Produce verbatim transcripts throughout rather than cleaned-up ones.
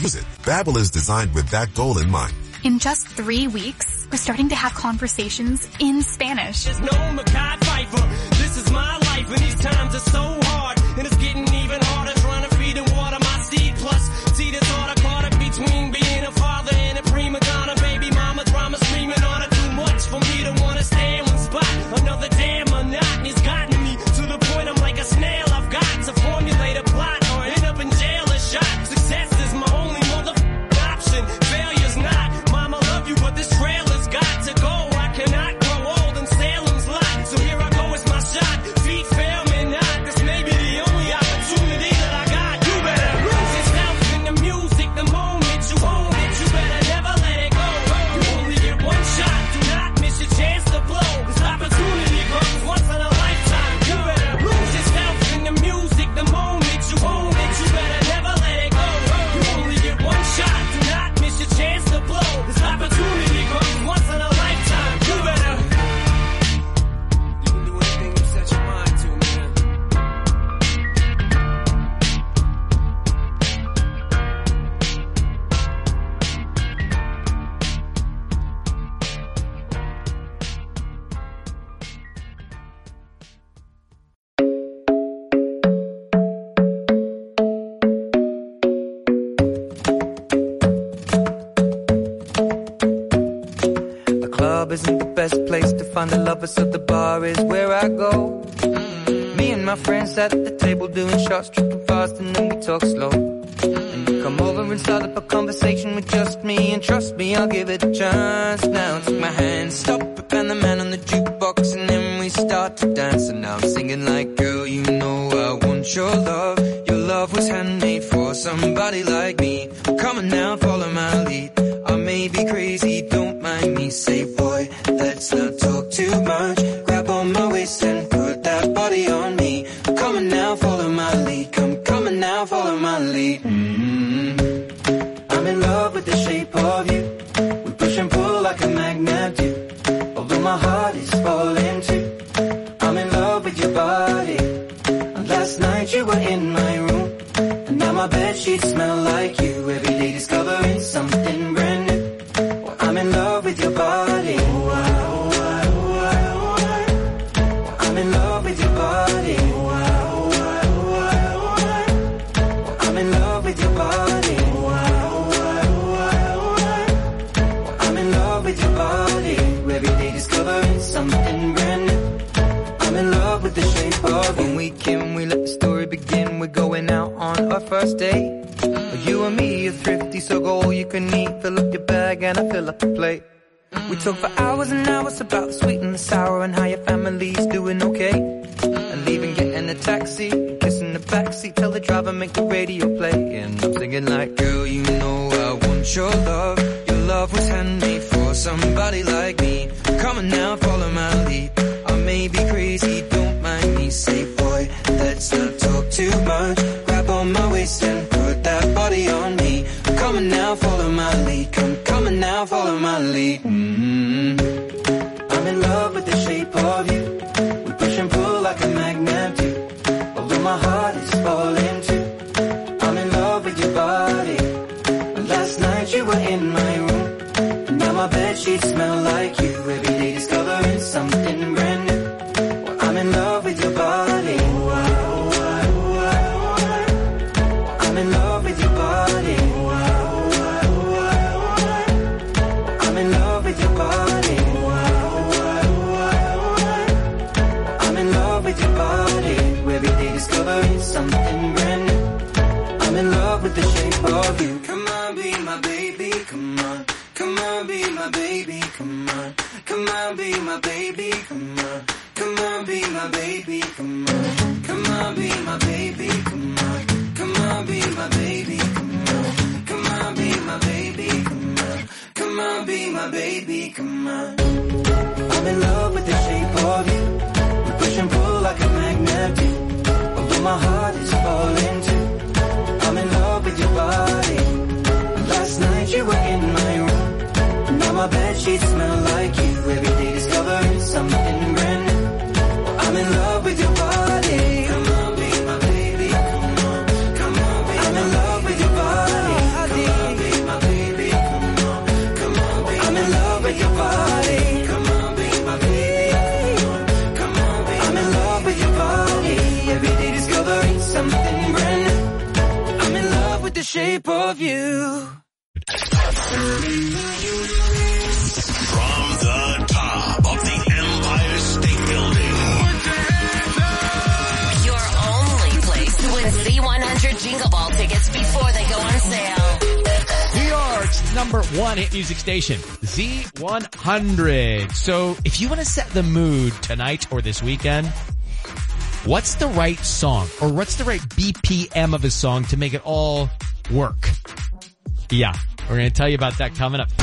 use it. Babbel is designed with that goal in mind. In just three weeks, we're starting to have conversations in Spanish. There's no Mackay Pfeiffer. This is my life, and these times are so hard. And it's getting even harder trying to feed and water my seed. Plus, see the thought I caught it between being a father and a prima donna. Baby mama drama screaming on it. Too much for me to want to stay in one spot. Another damn monotony's gotten me to the point I'm like a snail. I've got to formulate a plot or end up in jail or shot. Success is my only motherfucking option. Failure's not. Mama love you, but this trailer's got to go. I cannot grow old in Salem's lot. So here I go, it's my shot. Feet fail me not. This may be the only opportunity that I got. You better lose yourself in the music the moment you own it. You better never let it go. You only get one shot. Do not miss your chance to blow. This opportunity comes once in a lifetime. You better lose yourself in the music the moment you own it. You better never let it go. You only get one shot. Do not miss your chance to blow. This opportunity comes once in a lifetime. You better. You can do anything you set your mind to, man. The club isn't the best place to find the lovers, so the bar is where I go. Me and my friends at the table doing shots, tripping fast, and then we talk slow. And you come over and start up a conversation with just me, and trust me, I'll give it a chance. Now take my hand, stop it, and the man on the jukebox, and then we start to dance. And now I'm singing like, girl, you know I want your love. Your love was handmade for somebody like me. Come on now, follow my lead. I may be crazy, don't mind me. Say, boy, let's not talk too much. Grab on my waist and put that body on me. Come on now, follow my lead. Come, come on now, follow my lead. Mm-hmm. I'm in love with the shape of you. We push and pull like a magnet do. Although my heart is falling too. I'm in love with your body. Last night you were in my room, and now my bedsheets smell like you. Every day discovering something brand new. Well, I'm in love with your body. Oh, I, oh, I, oh, I, oh, I. Well, I'm in love with your body. Oh, I, oh, I, oh, I, oh, I. Well, I'm in love with your body. Oh, I, oh, I, oh, I, oh, I. Well, I'm in love with your body. Every day discovering something brand new. I'm in love with the shape of you. When we came, we let the story begin. We're going out on our first date. You and me are thrifty, so go all you can eat. Fill up your bag and I fill up the plate. We talk for hours and hours about the sweet and the sour and how your family's doing okay. And leaving, getting a taxi, kissing the backseat, tell the driver make the radio play. And I'm singing like, girl, you know I want your love. Your love was handmade for somebody like me. Come on now, follow my lead. I may be crazy, don't mind me. Say, boy, let's not talk too much. Grab on my waist and put that body on me. Come on now, follow my lead. Come, come on now, follow my lead. Mm-hmm. I'm in love with the shape of you. We push and pull like a magnet do. Although my heart is falling too. I'm in love with your body. Last night you were in my room, and now my bedsheets smell like you. Every day discovering something brand new. Well, I'm in love with your body. Oh, I, oh, I, oh, I, oh, I. I'm in love with your body. Oh, I, oh, I, oh, I, oh, I. I'm in love with your body. Oh, I, oh, I, oh, I, oh, I. I'm in love with your body. Every day discovering something brand new. I'm in love with the shape of you. Come on, be my baby, come on. Come on, be my baby, come on. Come on, be my baby, come on. Come on, be my baby, come on. Come on, be my baby, come on. Come on, be my baby, come on. Come on, be my baby, come on. Come on, be my baby, come on. I'm in love with the shape of you. We push and pull like a magnet do. Although my heart is falling too. I'm in love with your body. Last night you were in my room. Now my bedsheets smell like you. Every day discovering something brand new. Well, I'm in love with your body. Come on, be my baby. Come on, come on, be I'm in love with your body. Come on. shape of you. From the top of the Empire State Building. Your only place to win Z one hundred Jingle Ball tickets before they go on sale. New York's number one hit music station, Z one hundred. So if you want to set the mood tonight or this weekend, what's the right song or what's the right B P M of a song to make it all work? Yeah, we're going to tell you about that coming up.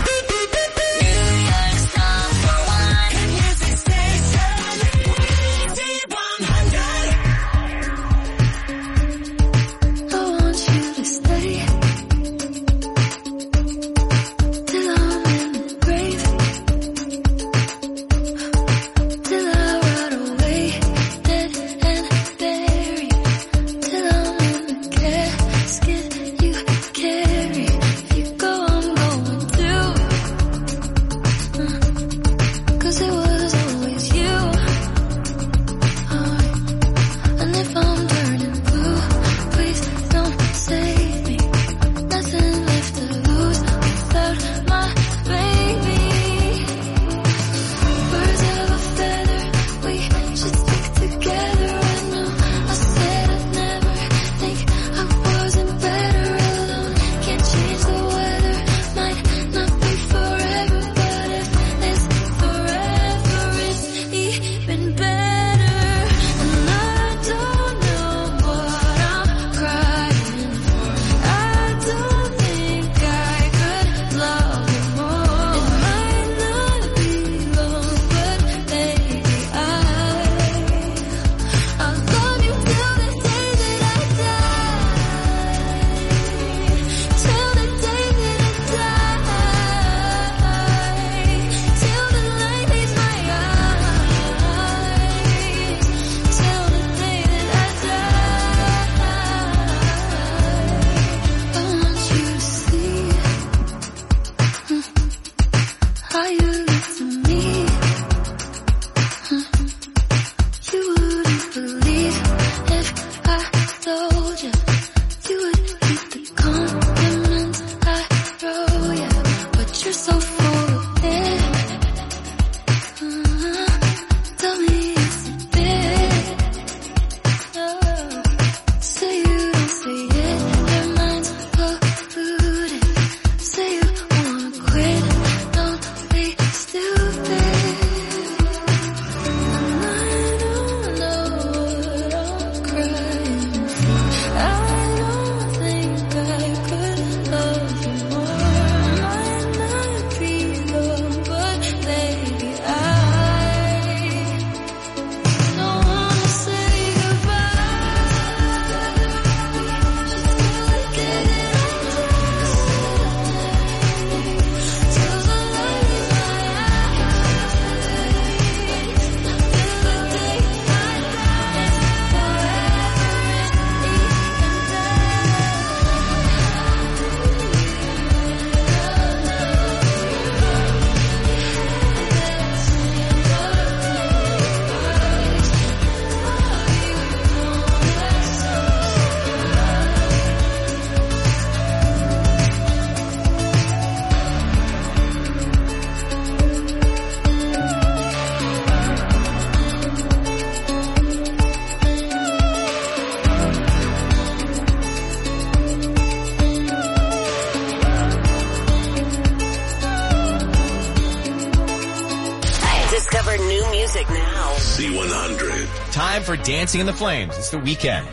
Z one hundred. Time for Dancing in the Flames. It's the weekend.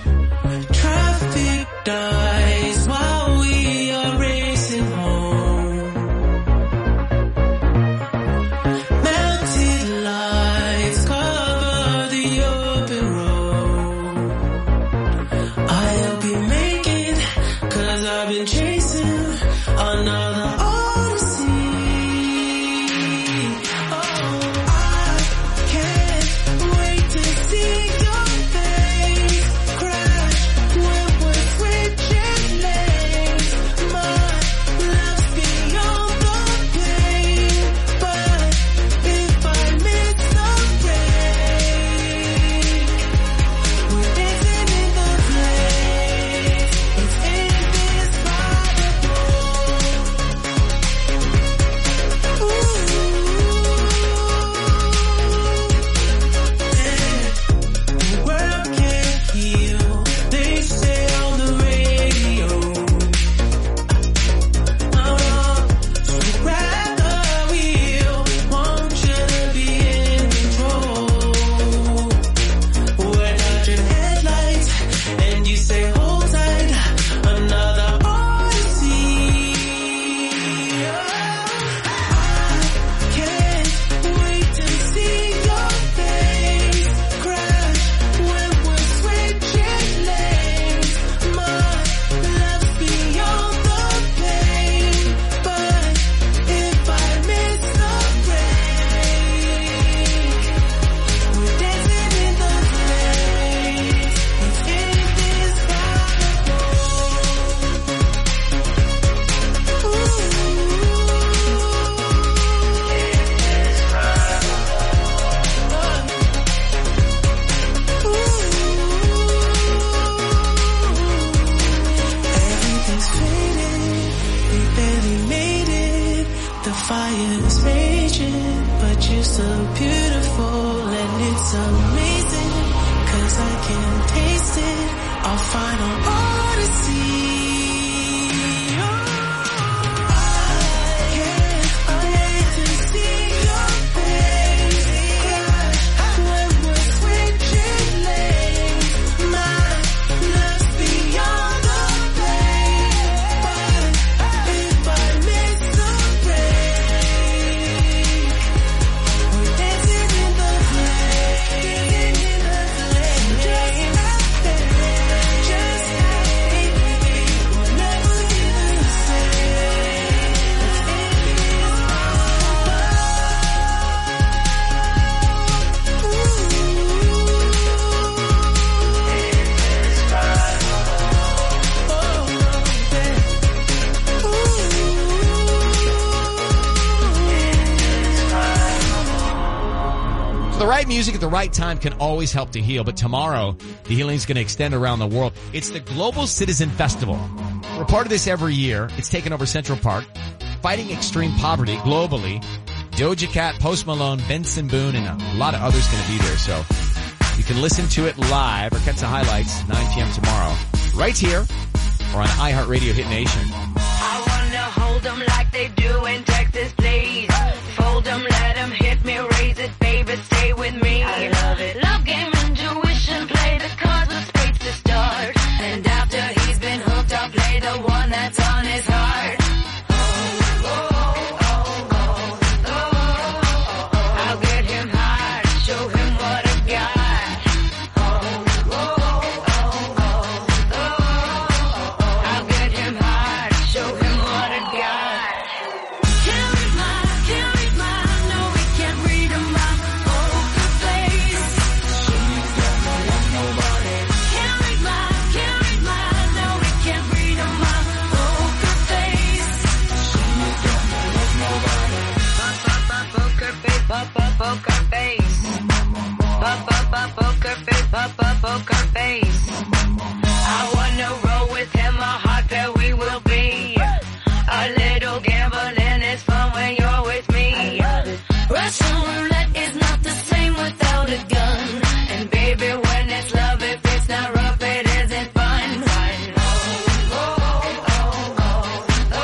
Traffic dies while we are racing home. Melted lights cover the open road. I'll be making, cause I've been chasing another odyssey. Oh, I can't wait to see your face crash when we're switching. We barely made it, the fire is raging, but you're so beautiful and it's amazing, 'cause I can taste it, our final odyssey. The right music at the right time can always help to heal, but tomorrow, the healing is going to extend around the world. It's the Global Citizen Festival. We're part of this every year. It's taken over Central Park, fighting extreme poverty globally. Doja Cat, Post Malone, Benson Boone, and a lot of others going to be there. So you can listen to it live or catch the highlights nine p.m. tomorrow, right here or on iHeartRadio Hit Nation. I wanna hold them like they do in Texas, please. Fold them, let them hit me, raise it, baby, stay with me. I love it. Love game, intuition, play the cards with spades to start. And after he's been hooked, I'll play the one that's on his heart. Oh, oh, oh, oh, oh, oh. I'll get him hard, show him what I got. Oh, oh, oh, oh, oh, oh. I'll get him hard, show him what I got. Can't read my, can't read my, no, we can't read him my poker face. She's got no love, nobody. Can't read my, can't read my, no, we can't read him my poker face. She's got no love, nobody. Pop, pop, pop, poker face, pop, pop, poker face. Pop, pop, pop, poker face, pop, pop, poker face. I wanna roll with him, a hot pair we will be. A little gambling is fun when you're with me. Russian roulette is not the same without a gun. And baby, when it's love, if it's not rough, it isn't fun. Oh, oh, oh, oh,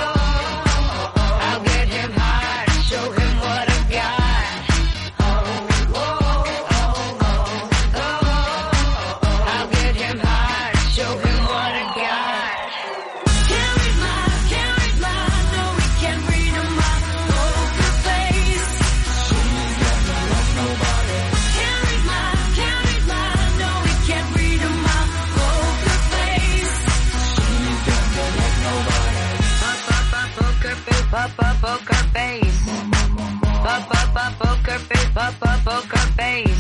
oh. I'll get him hard, show him what I got. Oh, oh, oh, oh, oh. I'll get him hard, show him what I got. Can't read my, can't read my, no, we can't read him my poker face. She's got no love, nobody. Can't read my, can't read my, no, we can't read him my poker face. She's got no love, nobody. Pop, pop, pop, poker face, pop, pop, poker face. Pop, pop, pop, poker face, pop, pop, poker face.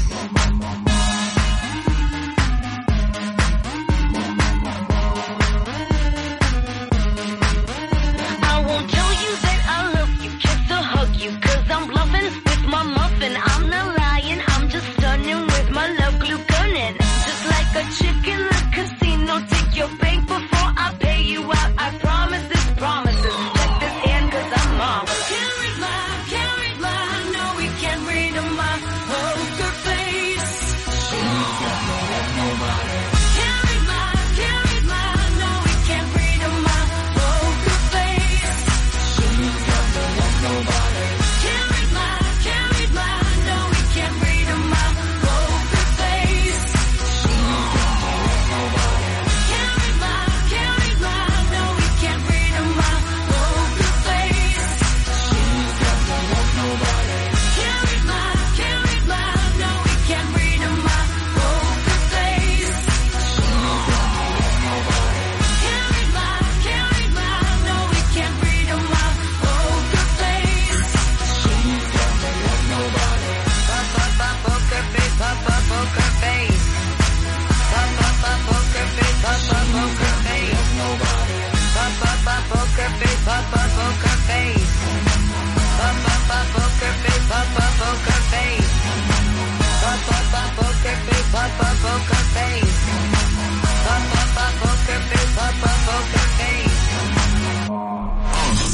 I won't tell you that I love you, kiss or hug you, 'cause I'm bluffing with my muffin. I'm not lying, I'm just stunning with my love glue gunning. Just like a chick in the casino, take your bank before I pay you out. I promise this promises. Check this hand 'cause I'm mom. Can't read my, can't read my, no, we can't read my poker face. She's got no love, nobody. Can't read my, can't read my, no, we can't read my poker face. She's got no love, nobody. Can't read my, can't read my, no, we can't read my poker face. She's got no love, nobody. Can't read my, can't read my, no, we can't read my poker face. She's got no love, nobody. Can't read my, can't read my, no, we can't read my poker face. She's got no love, nobody. Can't read my, can't read my, no, we can't read my poker face. She's got no love, nobody. Pop, pop, pop, poker face, pop, pop, poker face. Pop, pop, pop, poker face, pop, pop, poker face. Nobody. Pop, pop, pop, poker face, pop, pop, poker face. Pop, pop, pop, poker face, pop, pop, poker face. Pop, pop, pop, poker face, pop, pop, poker face. Pop, pop, pop, poker face, pop, pop, poker face.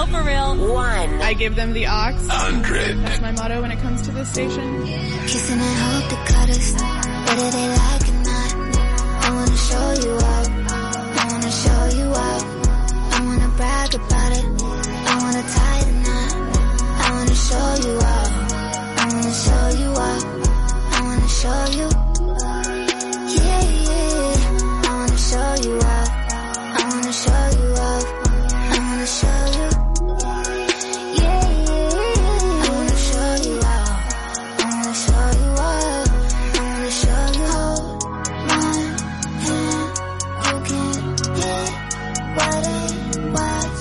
real, for real. One. I give them the ox. Hundred. That's my motto when it comes to this station. Kissing and hope to cut us, whether they like it or not. I wanna show you up, I wanna show you up. I wanna brag about it, I wanna tie the knot. I wanna show you up, I wanna show you up. I wanna show you, yeah, yeah. I wanna show you up, I wanna show you up. I wanna show you, yeah, yeah. I wanna show you up, I wanna show you up. I wanna show you, hold my hand, you can hit what it was,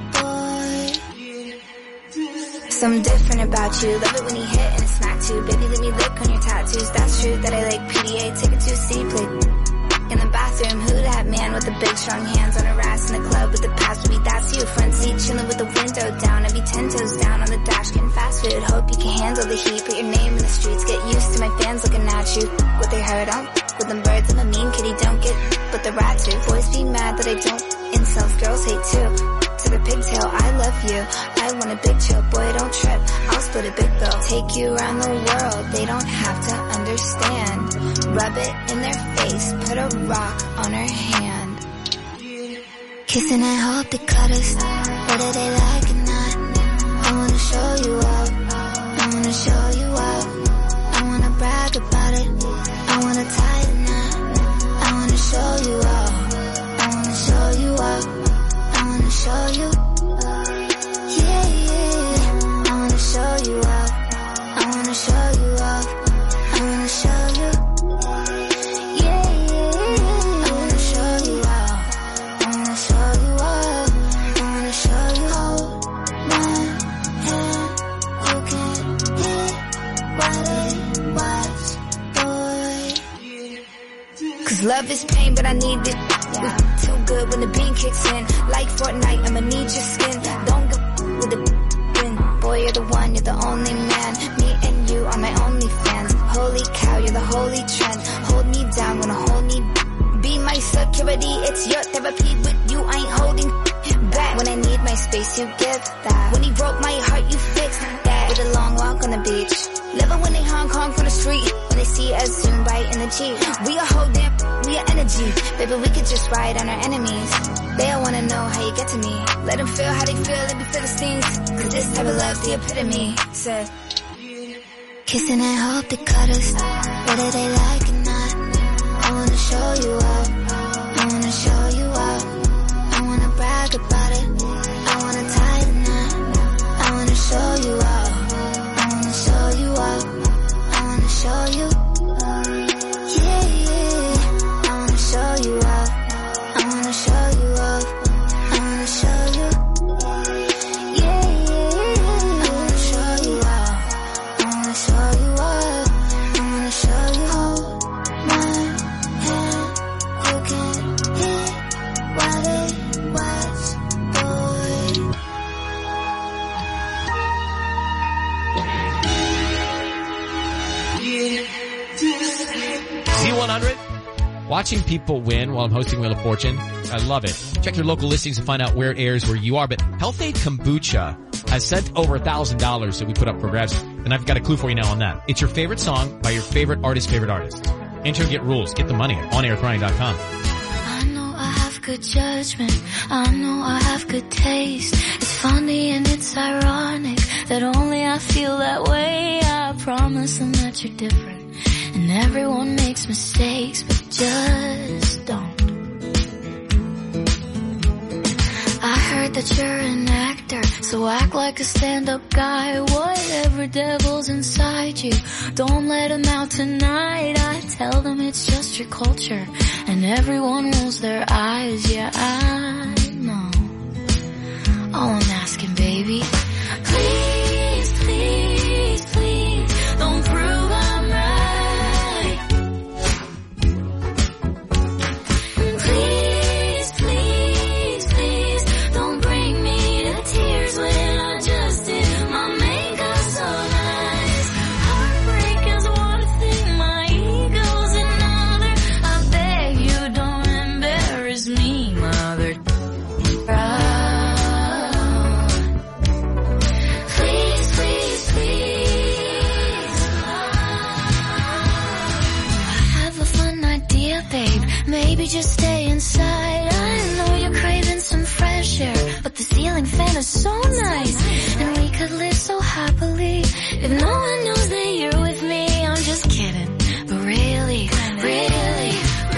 boy. Something different about you, love it when you hit and it's smack too. Baby, let me lick on your tattoos, that's true that I like P D A. Take it to a city, play in the bathroom. Who that man with the big strong hands on her ass in the club with the password? That's you. Front seat chilling with the window down. I be ten toes down on the dash getting fast food. Hope you can handle the heat. Put your name in the streets. Get used to my fans looking at you. What they heard on with them birds. I'm a mean kitty. Don't get but the rat too. Boys be mad that I don't. Incels, girls hate too. To the pigtail, I love you. I want a big chill. Boy, don't trip. I'll split a big bill. Take you around the world. They don't have to understand. Rub it in their face. Put a rock on her hand. Kissing and hope they cut us, whether they like it or not. I wanna show you up, I wanna show you up. I wanna brag about it, I wanna tie the knot. I wanna show you up, I wanna show you up. I wanna show you, yeah, yeah. I wanna show you up, I wanna show you up. I wanna show you, yeah, yeah. I wanna show you up, I wanna show you up. I wanna show you, hold my hand, you can hit what it was, boy. Cause love is pain, but I need it. Yeah. Too good when the bean kicks in. Like Fortnite, I'ma need your skin. Don't go with the bin. Boy, you're the one, you're the only man. Me and you are my only fans. Holy cow, you're the holy trend. Hold me down, wanna hold me be my security. It's your therapy. With you, I ain't holding back. When I need my space, you give that. When he broke my heart, you fixed that. With a long walk on the beach. Love it when they Hong Kong from the street. When they see us zoom right in the Jeep. We a whole damn, we a energy. Baby, we could just ride on our enemies. They all wanna know how you get to me. Let them feel how they feel, let me feel the stings. Cause this type of love's the epitome. Said, kissing and hope they cut us, whether they like it or not. I wanna show you up, I wanna show you up. I wanna brag about it, I wanna tie the knot. I wanna show you up, I wanna show you up. I wanna show you, yeah, yeah. I wanna show you up, I wanna show you up. I wanna show you, yeah, yeah. I wanna show you up, I wanna show you up. I wanna show you, hold my hand, you can hit what it was, boy. Z one hundred, watching people win while I'm hosting Wheel of Fortune. I love it. Check your local listings and find out where it airs where you are. But Health Aid Kombucha has sent over a thousand dollars that we put up for grabs. And I've got a clue for you now on that. It's your favorite song by your favorite artist's favorite artist. Enter and get rules. Get the money at on air throwing dot com. I know I have good judgment. I know I have good taste. It's funny and it's ironic that only I feel that way. I promise them that you're different. And everyone makes mistakes, but just don't. I heard that you're an actor, so act like a stand-up guy. Whatever devil's inside you, don't let him out tonight. I tell them it's just your culture, and everyone rolls their eyes. Yeah, I know. All I'm asking, baby, please, please, please, don't prove I'm right. Please, please, please, don't bring me to tears when I just did my makeup so nice. Heartbreak is one thing, my ego's another. I beg you don't embarrass me, mother. Oh, is so nice. And we could live so happily if no one knows that you're with me. I'm just kidding, but really, really.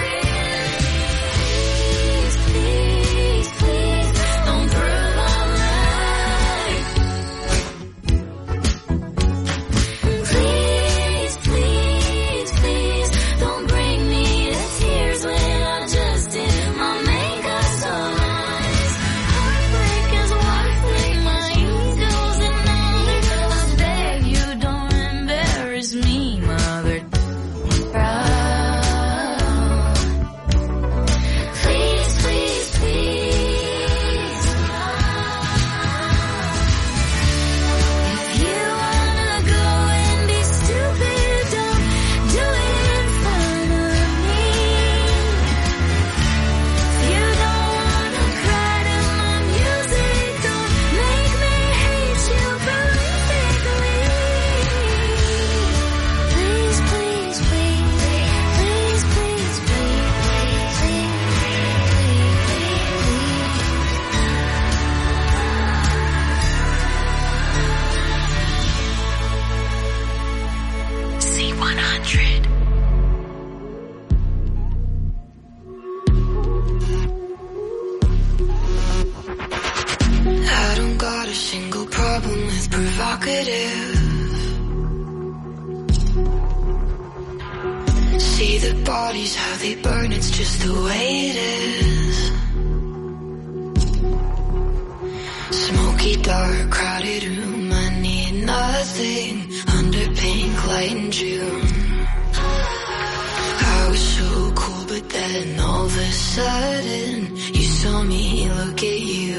See the bodies, how they burn, it's just the way it is. Smoky, dark, crowded room, I need nothing under pink light in June. I was so cool, but then all of a sudden you saw me look at you.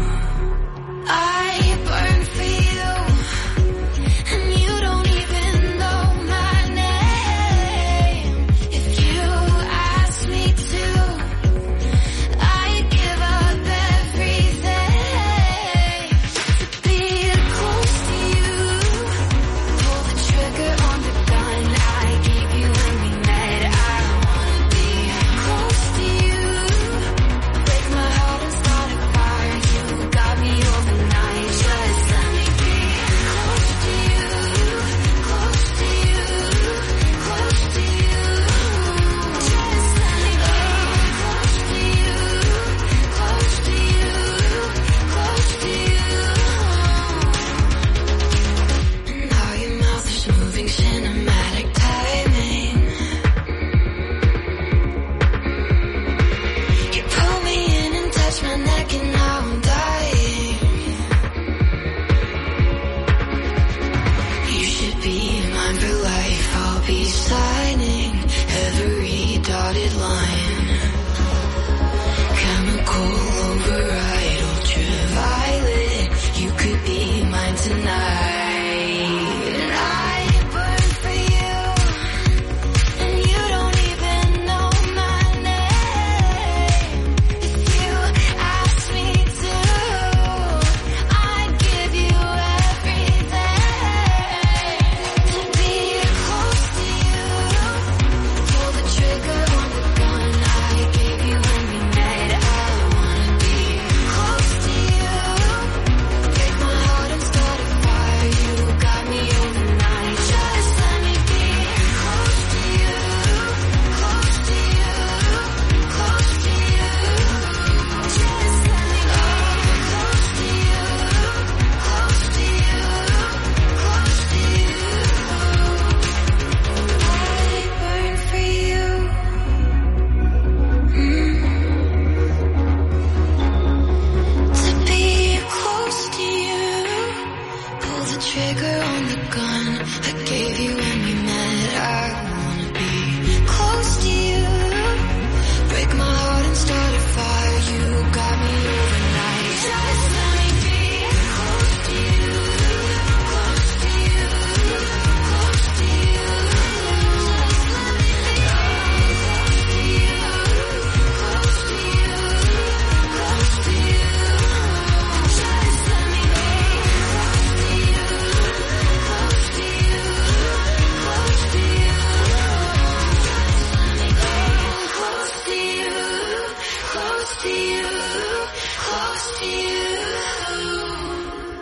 I burn for you, and you don't even know my name. If you ask me to, I'd give up everything to be close to you. Pull the trigger on the gun I gave you when we met. I wanna be close to you. Break my heart and start a fire.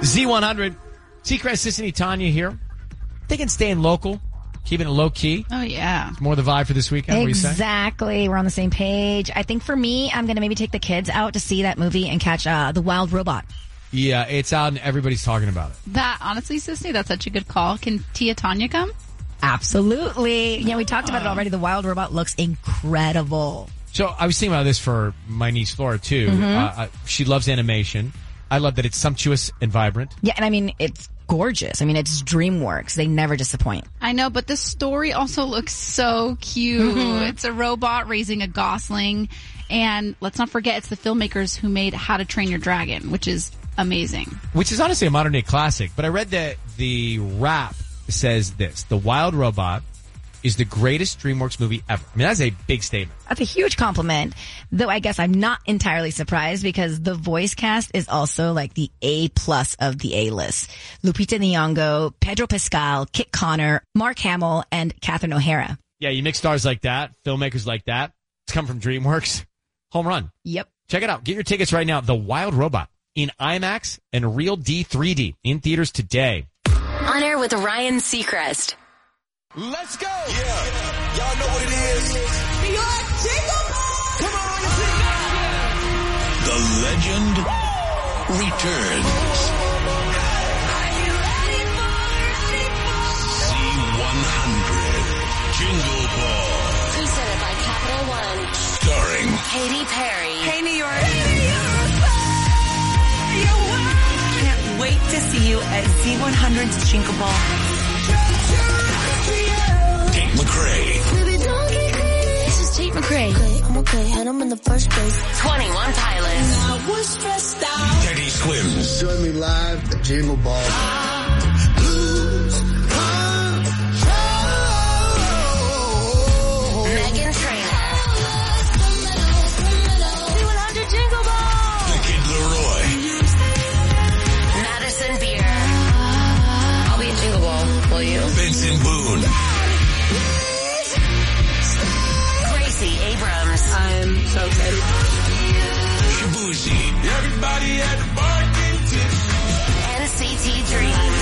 Z one hundred. Seacrest, Sissany, Tanya here. Thinking staying local, keeping it low key. Oh, yeah. It's more the vibe for this weekend. What do you say? Exactly. We're on the same page. I think for me, I'm going to maybe take the kids out to see that movie and catch uh, The Wild Robot. Yeah, it's out and everybody's talking about it. That, honestly, Sissy, that's such a good call. Can Tia Tanya come? Absolutely. Yeah, we talked about it already. The Wild Robot looks incredible. So I was thinking about this for my niece Flora, too. Mm-hmm. Uh, uh, she loves animation. I love that it's sumptuous and vibrant. Yeah, and I mean, it's gorgeous. I mean, it's DreamWorks. They never disappoint. I know, but the story also looks so cute. Mm-hmm. It's a robot raising a gosling. And let's not forget, it's the filmmakers who made How to Train Your Dragon, which is amazing. Which is honestly a modern day classic. But I read that the rap says this: The Wild Robot is the greatest DreamWorks movie ever. I mean, that's a big statement. That's a huge compliment, though I guess I'm not entirely surprised because the voice cast is also like the A plus of the A list. Lupita Nyong'o, Pedro Pascal, Kit Connor, Mark Hamill, and Catherine O'Hara. Yeah, you mix stars like that, filmmakers like that. It's come from DreamWorks. Home run. Yep. Check it out. Get your tickets right now. The Wild Robot in IMAX and Real D three D in theaters today. On air with Ryan Seacrest. Let's go! Yeah. Y'all know what it is. New York Jingle Ball! Come on, you see that? The legend returns. Z one hundred Jingle Ball. Presented by Capital One. Starring Katy Perry. Hey, New York. Can't wait to see you at Z one hundred's Jingle Ball. Tate McRae. Baby, don't get greedy. This is Tate McRae. Okay, I'm okay, and I'm in the first place. twenty-one Pilots. I was stressed out. Teddy Swims. Join me live at Jingle Ball. Megan Trainor. Z one hundred Jingle Ball. The Kid Leroy. Madison Beer. I'll be at Jingle Ball, will you? Benson Boone. Gracie Abrams. I'm so excited. Shabuzi. Everybody at the bar getting tips. N C T Dream.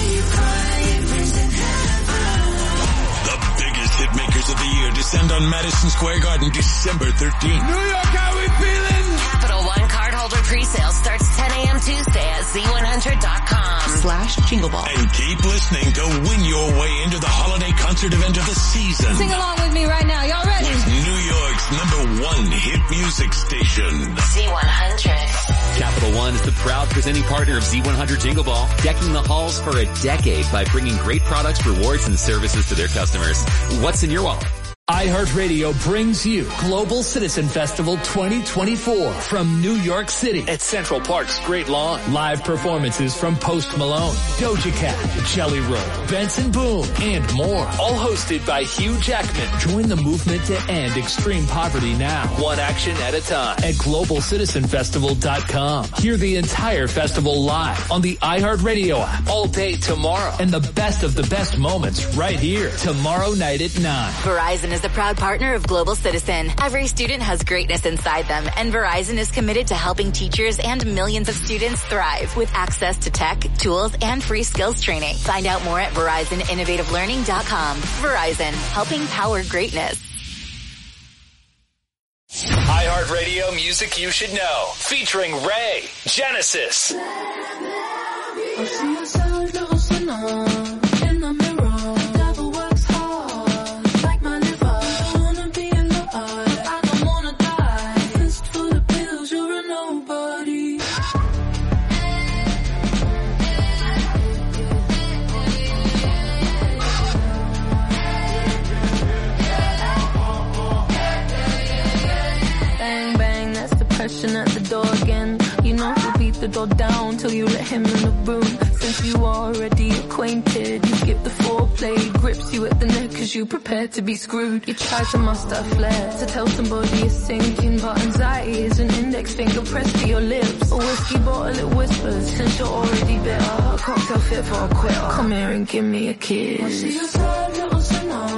The biggest hit makers of the year descend on Madison Square Garden December thirteenth. New York, how we feeling? Capital One cardholder presale starts ten a.m. Tuesday at Z one hundred dot com. Slash Jingle Ball. And keep listening to win your way into the holiday concert event of the season. Sing along with me right now. Y'all ready? With New York's number one hit music station. Z one hundred. Capital One is the proud presenting partner of Z one hundred Jingle Ball, decking the halls for a decade by bringing great products, rewards, and services to their customers. What's in your wallet? iHeartRadio brings you Global Citizen Festival twenty twenty-four from New York City at Central Park's Great Lawn. Live performances from Post Malone, Doja Cat, Jelly Roll, Benson Boone, and more. All hosted by Hugh Jackman. Join the movement to end extreme poverty now, one action at a time, at global citizen festival dot com. Hear the entire festival live on the iHeartRadio app all day tomorrow. And the best of the best moments right here tomorrow night at nine. Verizon is a proud partner of Global Citizen. Every student has greatness inside them, and Verizon is committed to helping teachers and millions of students thrive with access to tech, tools, and free skills training. Find out more at Verizon Innovative Learning dot com. Verizon, helping power greatness. iHeartRadio Music You Should Know, featuring Ray, Genesis. I see a sad little sinner in the mirror. Devil works hard, like my liver. I wanna be alive, I don't wanna die. Fist full of pills, you're a nobody. Bang, bang, that's depression at the door again. You know he'll beat the door down till you let him in the room. Since you already acquainted, you skip the foreplay, grips you at the neck cause you prepared to be screwed. You try to muster flair to tell somebody you're sinking, but anxiety is an index finger pressed to your lips. A whiskey bottle it whispers, since you're already bitter. A cocktail fit for a quitter, come here and give me a kiss. I see a sad little sinner.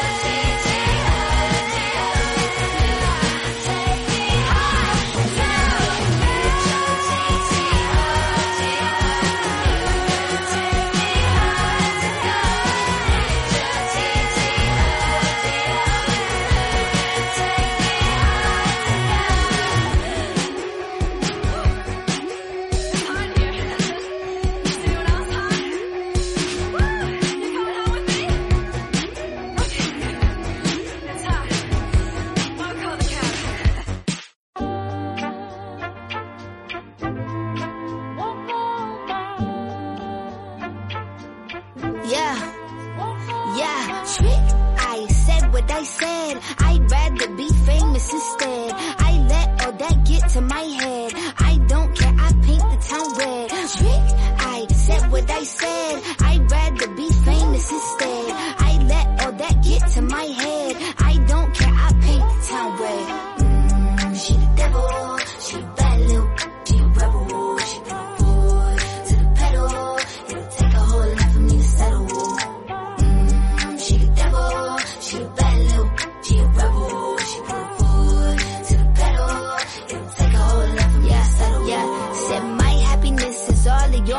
I said I'd rather be famous instead. I let all that get to my head. I don't care, I paint the town red. Trick, I said what I said. I'd rather be famous instead. I let all that get to my head. I don't care, I paint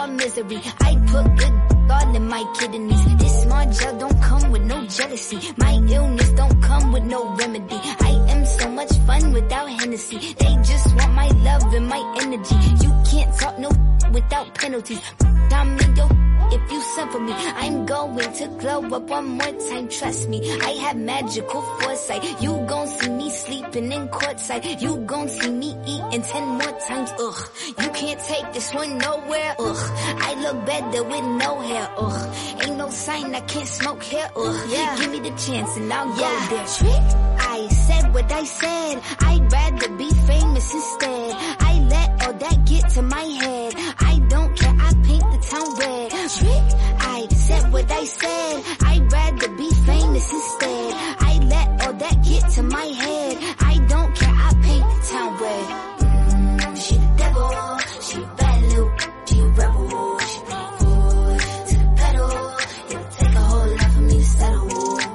all misery. I put good all in my kidneys. This small gel don't come with no jealousy. My illness don't come with no remedy. I am so much fun without Hennessy. They just want my love and my energy. You can't talk no without penalties. I'm in your if you send for me. I'm going to glow up one more time, trust me. I have magical foresight. You gon' see me sleeping in courtside. You gon' see me eating ten more times, ugh. You can't take this one nowhere, ugh. I look better with no hair, ugh. Ain't no sign I can't smoke here, ugh. Yeah. Give me the chance and I'll yeah. go there. Trick, I said what I said. I'd rather be famous instead. I let all that get to my head. I don't care, I paint the town red. Trick, I said what I said. I'd rather be famous instead. I let all that get to my head. I don't care, I paint the town red. Mm, she the devil, she a bad little, she a rebel. She put her foot to the pedal. It'll take a whole lot for me to settle.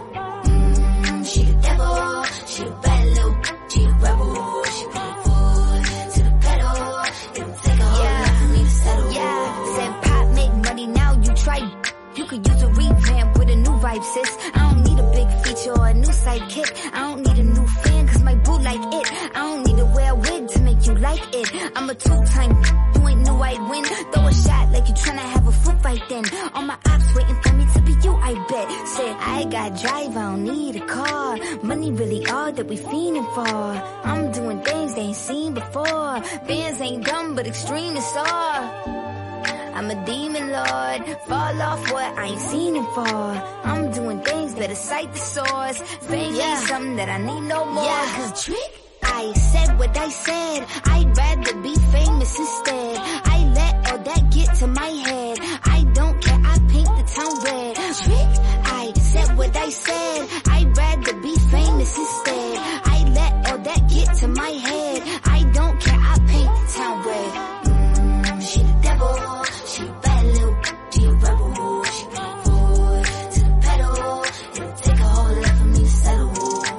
Mm, she the devil, she a bad little, she a rebel. She put her foot to the pedal. It'll take a whole yeah. lot for me to settle. Yeah, said pop make money now, you try. You could use a revamp with a new vibe, sis. I don't need a big feature or a new sidekick. I don't need a new fan cause my boo like it. I don't need to wear a wig to make you like it. I'm a two-time, you ain't knew I'd win. Throw a shot like you tryna have a foot fight then. All my ops waiting for me to be you, I bet. Said I got drive, I don't need a car. Money really all that we fiending for. I'm doing things they ain't seen before. Bands ain't dumb but extreme is all. I'm a demon lord, fall off what I ain't seen him for. I'm doing things, better cite the source. Fame yeah. ain't something that I need no more. Yeah. Cause trick, I said what I said. I'd rather be famous instead. I let all that get to my head. I don't care, I paint the town red. Trick, I said what I said. I'd rather be famous instead. I let all that get to my head. I don't care, I paint the town red. Mm, she the devil. She a bad little, she a rebel. She put her foot to the pedal. It'll take a whole lot for me to settle.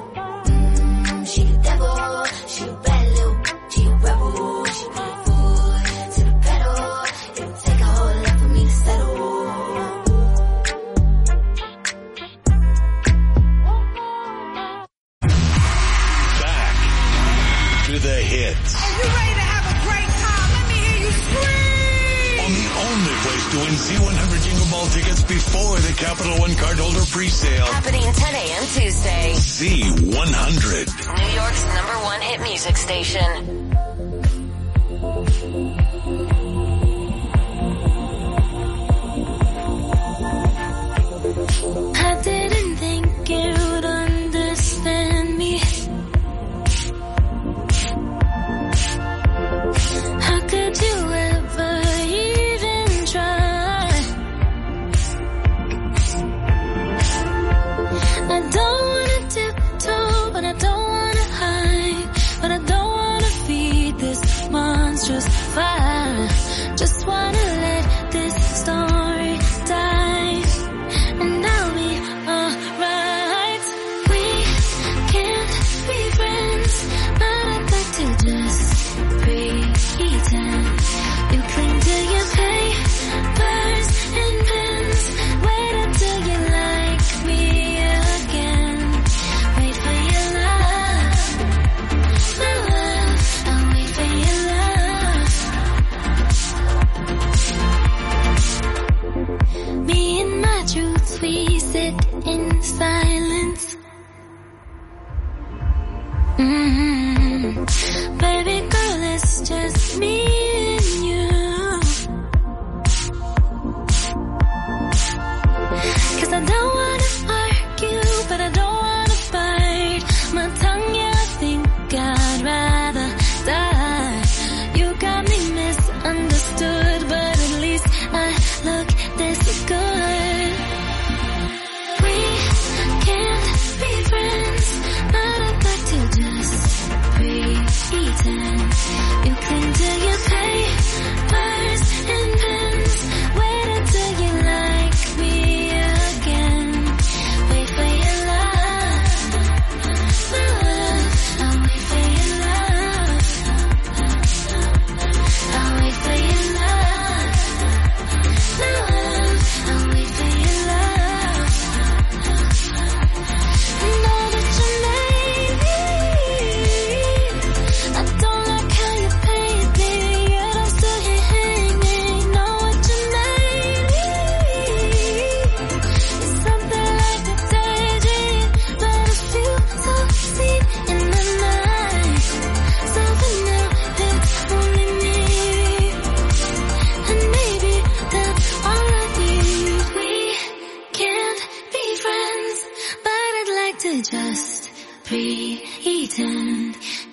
Mm, she the devil. She a bad little, she a rebel. She put her foot to the pedal. It'll take a whole lot for me to settle. Back to the hits. Are you ready to have a great time? Let me hear you scream. The only place to win Z one hundred Jingle Ball tickets before the Capital One cardholder presale. Happening ten a.m. Tuesday. Z one hundred. New York's number one hit music station. I didn't think you would understand me. How could you ever even try? I don't wanna tiptoe, but I don't wanna hide. But I don't wanna feed this monstrous fire. Just wanna let this story die. And I'll be alright. We can't be friends, but I'd like to just pretend. You cling to your papers and pens. Wait until you like me again. Wait for your love, my love. I'll wait for your love.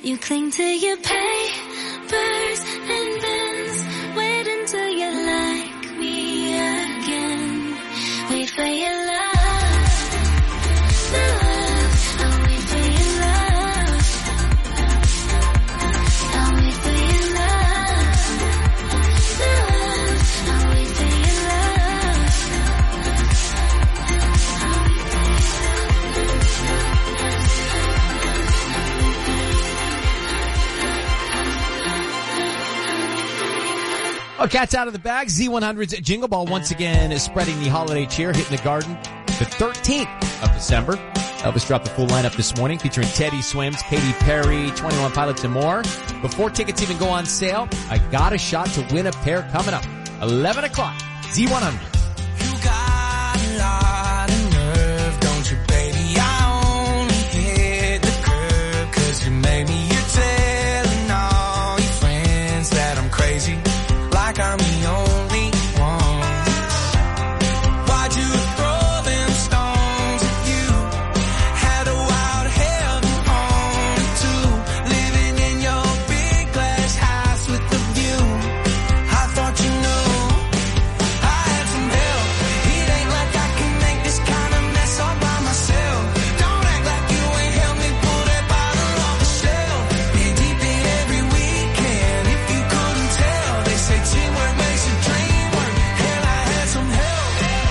You cling to your papers and bends. Wait until you like me again. Wait for your love, love. I'll wait for your love. I'll wait for your love, love. I'll wait for your love. Oh, cat's out of the bag. Z one hundred's Jingle Ball once again is spreading the holiday cheer, hitting the garden the thirteenth of December. Elvis dropped the full lineup this morning featuring Teddy Swims, Katy Perry, twenty-one Pilots, and more. Before tickets even go on sale, I got a shot to win a pair coming up. eleven o'clock, Z one hundred. You got a lot of nerve, don't you, baby? I only hit the curb 'cause you made me. You're telling all your friends that I'm crazy, like I'm the only one. Why'd you throw them stones at you? Had a wild heaven on it too. Living in your big glass house with the view. I thought you knew I had some help. It ain't like I can make this kind of mess all by myself. Don't act like you ain't helped me pull that bottle off the shelf. Been deep in every weekend. If you couldn't tell, they say teamwork makes the dream work. Hell, I had some help.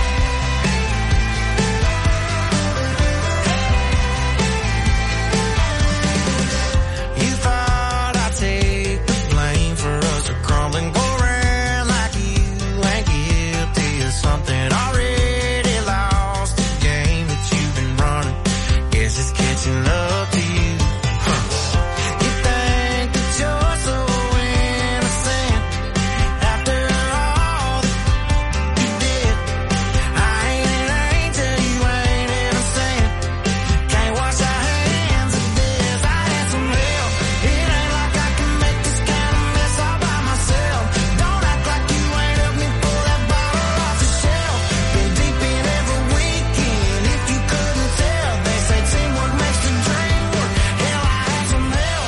You thought I'd take the blame for us to crumble and go around like you ain't guilty of something. Already lost the game that you've been running. Guess it's catching up to you. Huh. You think that you're so innocent after all that you did. I ain't an angel, you ain't innocent. Can't wash our hands of this. I had some help. It ain't like I can make this kind of mess all by myself. Don't act like you ain't helped me pull that bottle off the shelf. Been deep in every weekend. If you couldn't tell, they say teamwork makes the dream work. Hell, I had some help.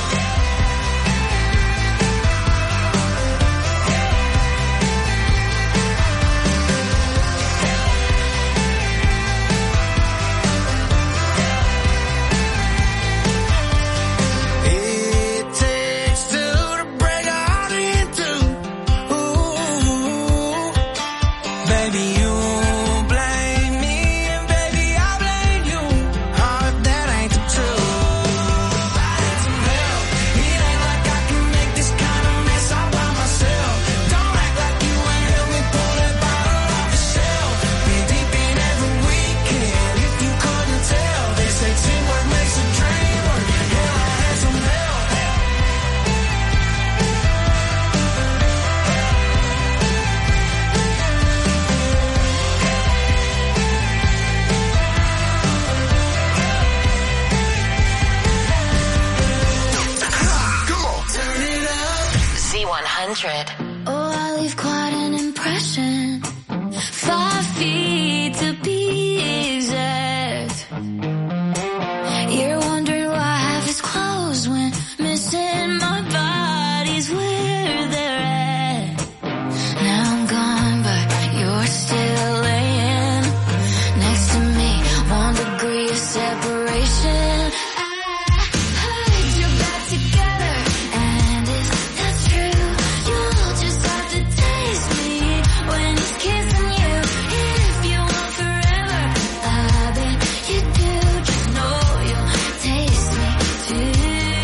It takes two to break a heart in two. Ooh, baby, you blame me, and baby, I blame you. Oh, if that ain't the truth, I had some help. It ain't like I can make this kind of mess all by myself. Don't act like you ain't helped me pull that bottle off the shelf. Been deep in every weekend. If you couldn't tell, they say teamwork makes the dream work. Hell, I had some help. Turn it up. Z one hundred. Oh, I leave quite an impression. Five feet to be exact. You're wondering why I have his clothes when missing my body's where they're at. Now I'm gone, but you're still laying next to me. One degree of separation. I heard you're back together, and if that's true, you'll just have to taste me when he's kissing you. If you want forever, I bet you do. Just know you'll taste me too.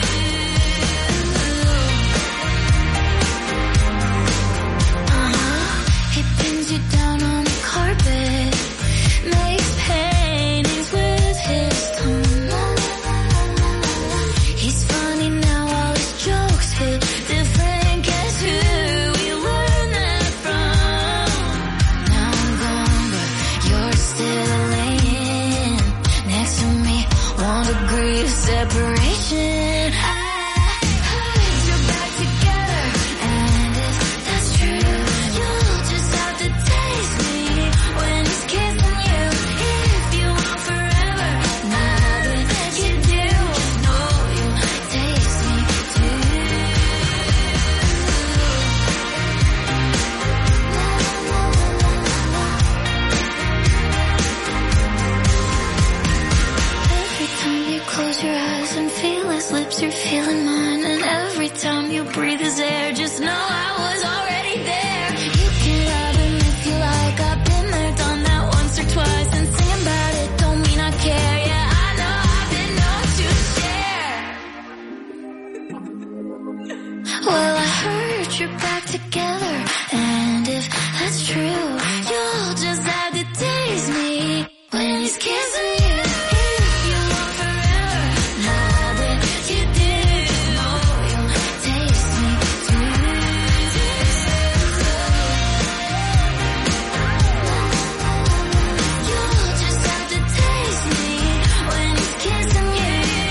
Uh-huh. He pins you down on the carpet, makes paintings with his tongue. He's funny now, all his jokes hit different. Guess who we learned that from? Now I'm gone, but you're still laying next to me. One degree of separation. I heard you're back together, and if that's true, you'll just have to taste me when he's kissing you. If you want forever, now that you do, just know you'll taste me together. And if that's true, you'll just have to taste me when he's kissing you. If you want forever, now that you did, oh, you'll taste me too. You'll just have to taste me when he's kissing you.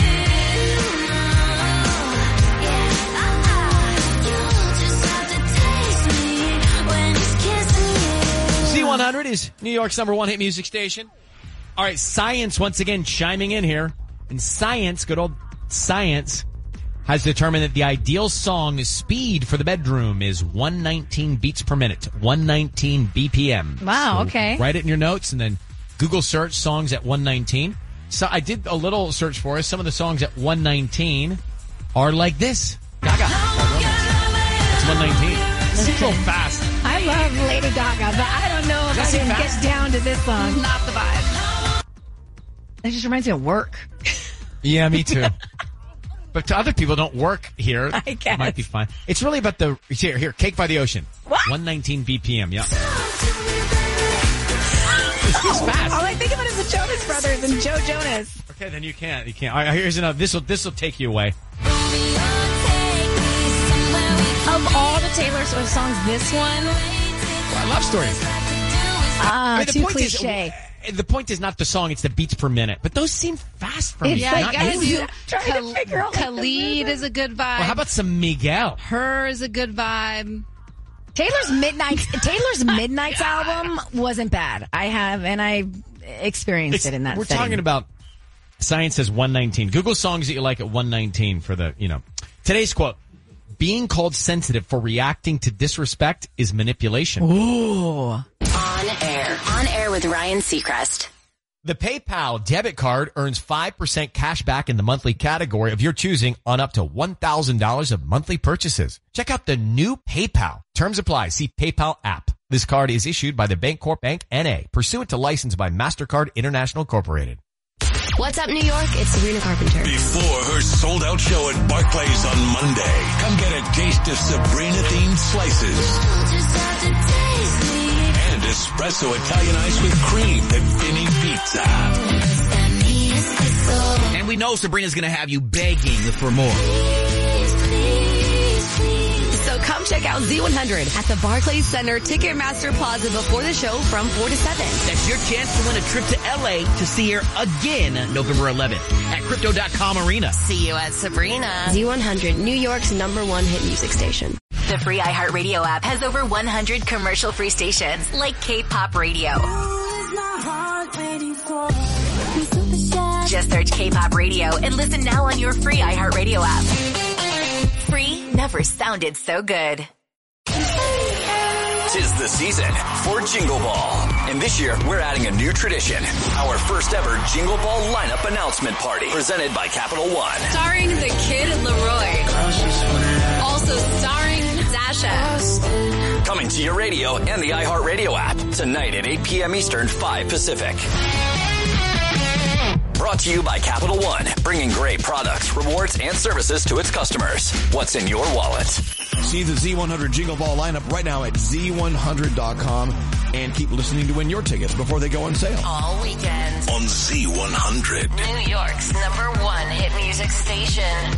Z one hundred is New York's number one hit music station. All right, science once again chiming in here. And science, good old science, has determined that the ideal song speed for the bedroom is one nineteen beats per minute, one nineteen B P M. Wow, So okay. Write it in your notes and then Google search songs at one nineteen. So I did a little search for us. Some of the songs at one nineteen are like this. Gaga. That's one nineteen. This is a little fast. I love Lady Gaga, but I don't know if Does I it can fast? get down to this song. Not the vibe. It just reminds me of work. Yeah, me too. But to other people don't work here. I guess. It might be fine. It's really about the, here, here, Cake by the Ocean. What? one nineteen B P M, yeah. This is fast. All I think about is the Jonas Brothers and Joe Jonas. Okay, then you can't, you can't. All right, here's another, this'll, this'll take you away. Of all the Taylor Swift songs, this one, Well, Love Story. ah, I mean, the too point is- cliche. The point is not the song, it's the beats per minute. But those seem fast for me. Yeah, not you gotta you. do Khal- Khalid is a good vibe. Well, how about some Miguel? Her is a good vibe. Taylor's Midnight Taylor's Midnight's album wasn't bad. I have, and I experienced It's- it in that We're setting. talking about science says one nineteen. Google songs that you like at one nineteen for the, you know. Today's quote, being called sensitive for reacting to disrespect is manipulation. Ooh. On air. On air with Ryan Seacrest. The PayPal debit card earns five percent cash back in the monthly category of your choosing on up to one thousand dollars of monthly purchases. Check out the new PayPal. Terms apply. See PayPal app. This card is issued by the Bancorp Bank N A, pursuant to license by MasterCard International Incorporated. What's up, New York? It's Sabrina Carpenter. Before her sold-out show at Barclays on Monday, come get a taste of Sabrina-themed slices and espresso Italian ice with cream Pepini Pizza. And we know Sabrina's going to have you begging for more. So come check out Z one hundred at the Barclays Center Ticketmaster Plaza before the show from four to seven. That's your chance to win a trip to L A to see her again November eleventh at Crypto dot com Arena. See you at Sabrina. Z one hundred, New York's number one hit music station. The free iHeartRadio app has over one hundred commercial-free stations like K-Pop Radio. Just search K-Pop Radio and listen now on your free iHeartRadio app. Free never sounded so good. Tis the season for Jingle Ball. And this year, we're adding a new tradition. Our first ever Jingle Ball lineup announcement party presented by Capital One. Starring the Kid Leroy. Also starring Dasha. Coming to your radio and the iHeartRadio app tonight at eight p.m. Eastern, five Pacific. Brought to you by Capital One, bringing great products, rewards, and services to its customers. What's in your wallet? See the Z one hundred Jingle Ball lineup right now at Z one hundred dot com and keep listening to win your tickets before they go on sale. All weekend. On Z one hundred. New York's number one hit music station.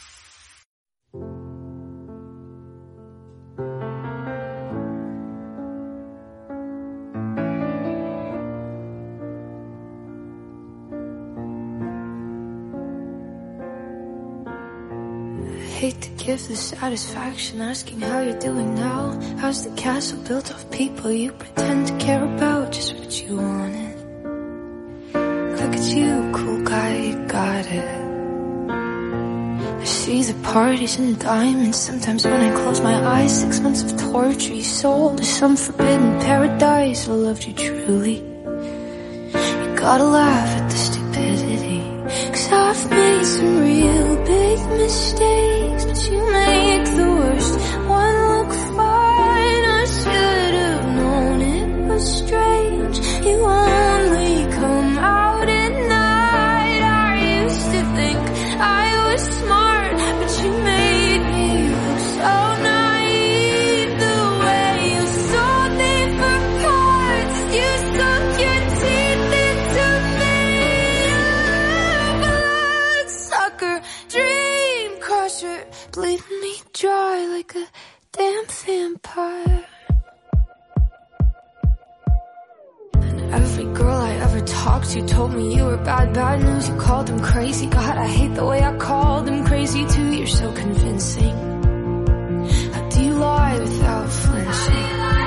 Hate to give the satisfaction asking how you're doing now. How's the castle built of people you pretend to care about? Just what you wanted. Look at you, cool guy, you got it. I see the parties and the diamonds. Sometimes when I close my eyes, six months of torture you sold to some forbidden paradise. I loved you truly. You gotta laugh at the stupidity, 'cause I've made some real big mistakes, but you make the worst one look fine. I should have known it was strange. You only come out at night. I used to think I was smart, but you made me look so naive. vampire. And every girl I ever talked to told me you were bad, bad news. You called them crazy. God, I hate the way I called them crazy too. You're so convincing. How do you lie without flinching?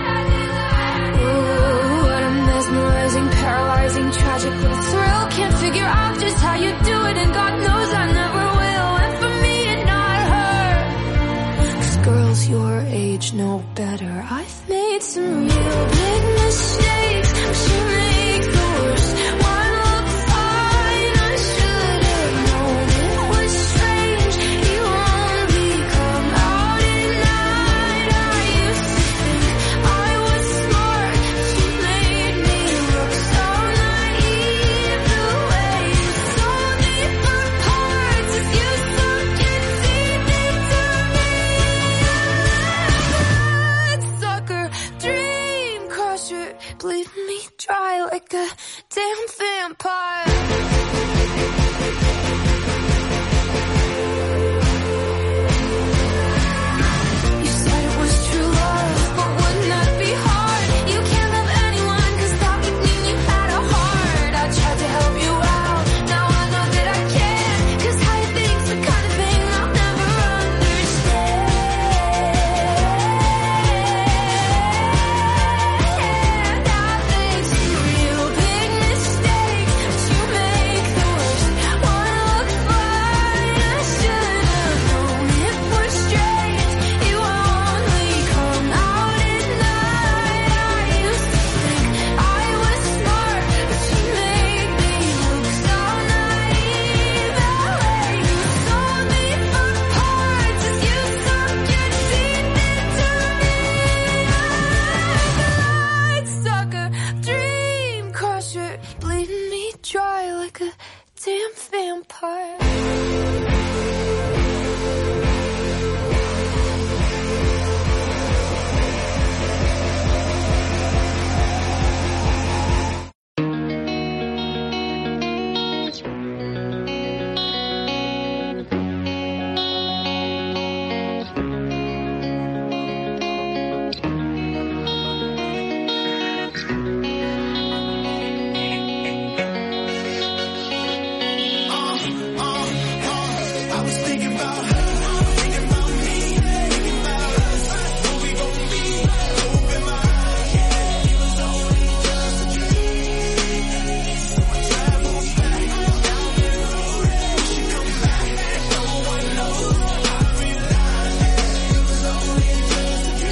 Ooh, what a mesmerizing, paralyzing, tragic little thrill. Can't figure out just how you do it, and God knows I never will. And for me and not her, 'cause girls your age know better. I've made some real big mistakes, but you make the worst one look fine. I should have known it was strange. You only come out at night. I used to think I was smart, but you made me look so naive. The way you sold me for parts as you sunk your teeth into me. That sucker, dream crusher, bleed me dry like a damn vampire. You said it was true love, but wouldn't that be hard? You can't love anyone, 'cause that would mean you had a heart. I tried to help you out, now I know that I can't, 'cause how you think's the kind of thing I'll never understand. I've made some real big mistakes, but you make the worst one look fine. I should have known it was strange. You only come out at night. I used to think I was smart, but you made me look so naive. The way you sold me for parts as you sunk your teeth into me. Night sucker, dream crusher, bleeding me dry like a damn vampire. I was thinking about her, thinking about me, thinking about us, what we gon' be. Open my eyes, yeah, it was only just a dream. So I travel back down the road, she come back, no one knows. I realized it was only just a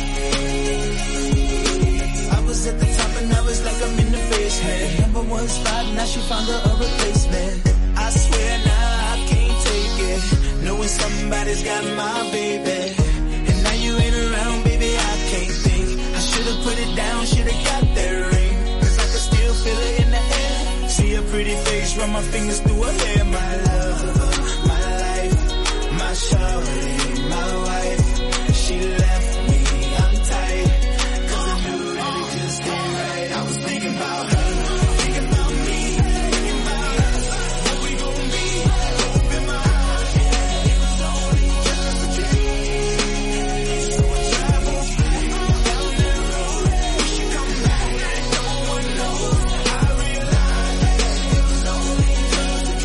dream. I was at the top and I was like I'm in the face, hey. Number one spot, now she found her a replacement. I swear now I can't take it, knowing somebody's got my baby. And now you ain't around, baby, I can't think. I should've put it down, should've got that ring, 'cause I can still feel it in the air. See a pretty face, run my fingers through her hair. My love, my life, my shawty, my wife. She left me, I'm tight, 'cause I knew that it just ain't right. I was thinking about her, thinking about me, thinking about us, what we gon' be. Open my eyes, yeah, it was only just a dream. So I travel back down that road, she come back, no one knows. I realized it was only just a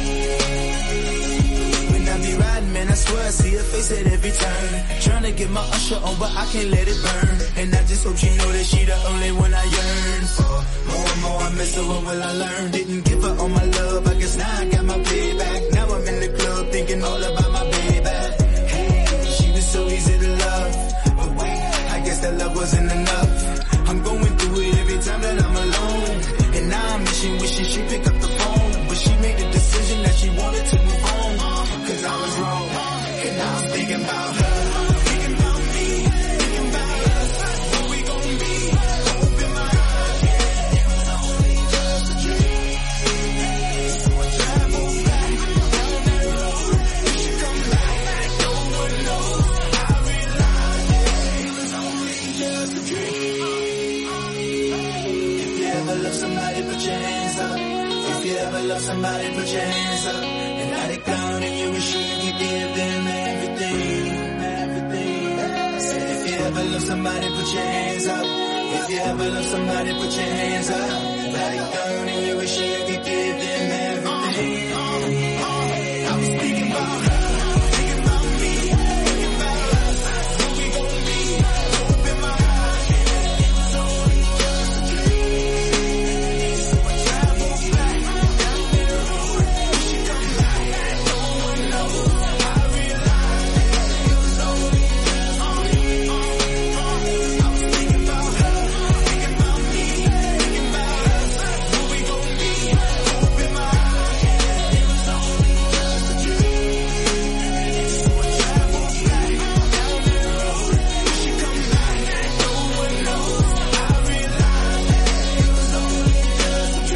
dream. When I be riding, man, I swear I see her face at every turn. Trying to get my usher on, but I can't let it burn. And I just hope she know that she the only one I yearn for. More and more I miss her, what will I learn? Didn't give her all my love, I guess now I got my payback. Now I'm in the club thinking all about my baby. Hey, she was so easy to love, but wait, I guess that love wasn't enough. I'm going through it every time that I'm alone, and now I'm wishing, wishing she'd pick up the phone. But she made the decision that she wanted to move on, 'cause I was wrong, and now I'm thinking about her, thinking about me, thinking about us, what we gon' be. Open my eyes, yeah, it was only just a dream. So I travel back down that road, she come back, no one knows. I realized it was only just a dream. If you ever love somebody, put your hands up. If you ever love somebody, put your hands up. And now they down and you wish you could give them everything, everything. Said if you ever ever love somebody, put your hands up. If you ever love somebody, put your hands up. Like young and you wish you could give them everything. I was thinking about her, thinking about me, thinking about us. Who we gon' be? Hope in my eyes. It was only just a dream. So I traveled back down the road. You should come back. No one knows. I realized it was only just a dream. I was thinking about her, thinking about me, thinking about us. Who we gon' be? Hope in my eyes. It was only just a dream. So I traveled back down the road. You should come back. No one knows. I realized it was only just a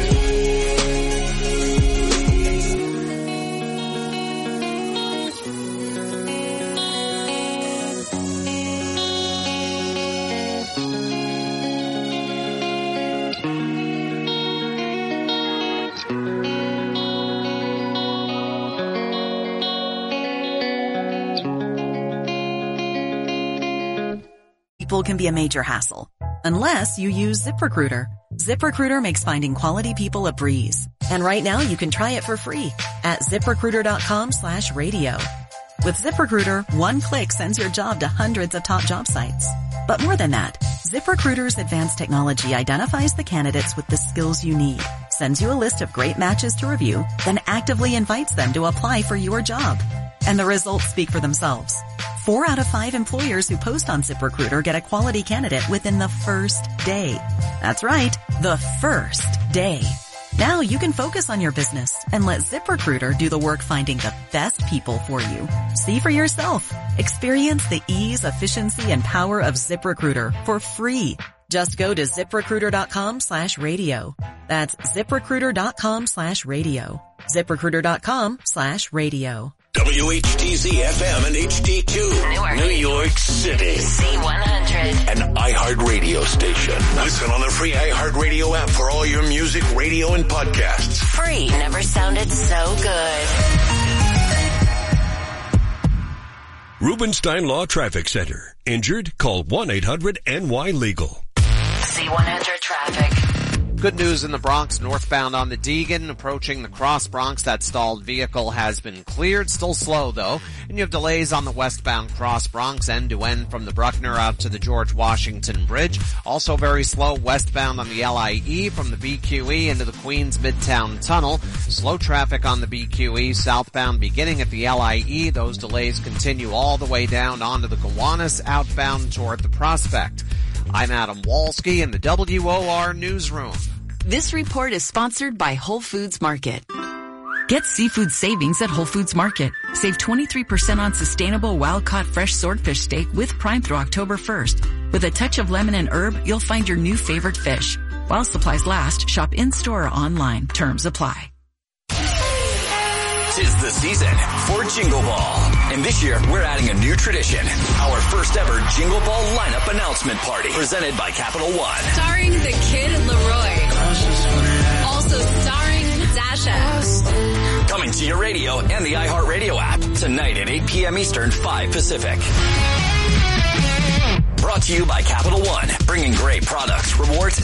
People can be a major hassle. Unless you use ZipRecruiter. ZipRecruiter makes finding quality people a breeze. And right now you can try it for free at ZipRecruiter.com slash radio. With ZipRecruiter, one click sends your job to hundreds of top job sites. But more than that, ZipRecruiter's advanced technology identifies the candidates with the skills you need, sends you a list of great matches to review, then actively invites them to apply for your job. And the results speak for themselves. Four out of five employers who post on ZipRecruiter get a quality candidate within the first day. That's right, the first day. Now you can focus on your business and let ZipRecruiter do the work finding the best people for you. See for yourself. Experience the ease, efficiency, and power of ZipRecruiter for free. Just go to ZipRecruiter.com slash radio. That's ZipRecruiter.com slash radio. ZipRecruiter.com slash radio. W H D Z F M and H D two. Newark. New York City. Z one hundred. An iHeartRadio station. Listen on the free iHeartRadio app for all your music, radio, and podcasts. Free. Never sounded so good. Rubenstein Law Traffic Center. Injured? Call one eight hundred N Y legal. Z one hundred traffic. Good news in the Bronx, northbound on the Deegan, approaching the Cross Bronx. That stalled vehicle has been cleared. Still slow, though. And you have delays on the westbound Cross Bronx, end to end from the Bruckner out to the George Washington Bridge. Also very slow westbound on the L I E from the B Q E into the Queens Midtown Tunnel. Slow traffic on the B Q E southbound beginning at the L I E. Those delays continue all the way down onto the Gowanus outbound toward the Prospect. I'm Adam Walski in the W O R Newsroom. This report is sponsored by Whole Foods Market. Get seafood savings at Whole Foods Market. Save twenty-three percent on sustainable wild-caught fresh swordfish steak with Prime through October first. With a touch of lemon and herb, you'll find your new favorite fish. While supplies last, shop in-store or online. Terms apply. Tis the season for Jingle Ball. And this year, we're adding a new tradition. Our first ever Jingle Ball lineup announcement party. Presented by Capital One. Starring the Kid and Leroy. Also starring Dasha. Coming to your radio and the iHeartRadio app. Tonight at eight p.m. Eastern, five Pacific. Brought to you by Capital One. Bringing great products, rewards,